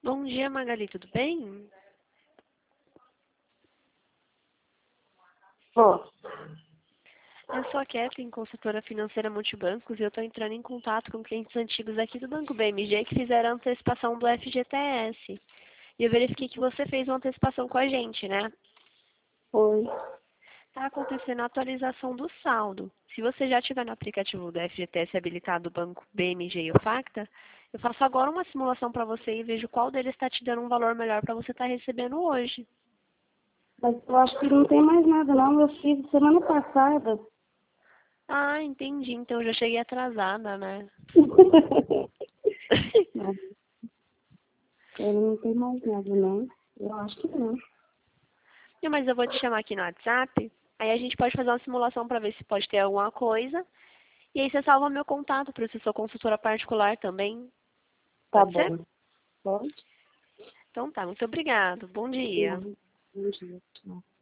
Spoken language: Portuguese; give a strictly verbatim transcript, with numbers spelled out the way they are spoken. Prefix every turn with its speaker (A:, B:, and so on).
A: Bom dia, Magali, tudo bem?
B: Ó,
A: Eu sou a Kathleen, consultora financeira multibancos, e eu estou entrando em contato com clientes antigos aqui do Banco B M G que fizeram a antecipação do F G T S. E eu verifiquei que você fez uma antecipação com a gente, né?
B: foi.
A: Está acontecendo a atualização do saldo. Se você já tiver no aplicativo do F G T S habilitado do Banco B M G e o Facta, eu faço agora uma simulação para você e vejo qual deles está te dando um valor melhor para você estar recebendo hoje.
B: Mas eu acho que não tem mais nada, não. Eu fiz semana passada.
A: Ah, entendi. Então eu já cheguei atrasada, né?
B: Não, ele não tem mais nada, não. Eu acho que não.
A: Não, mas eu vou te chamar aqui no WhatsApp, aí a gente pode fazer uma simulação para ver se pode ter alguma coisa. E aí você salva meu contato para se sou consultora particular também.
B: Tá
A: Pode ser?
B: bom. Pode?
A: Então tá, muito obrigado. Bom dia.
B: Não. Bom dia. Tchau.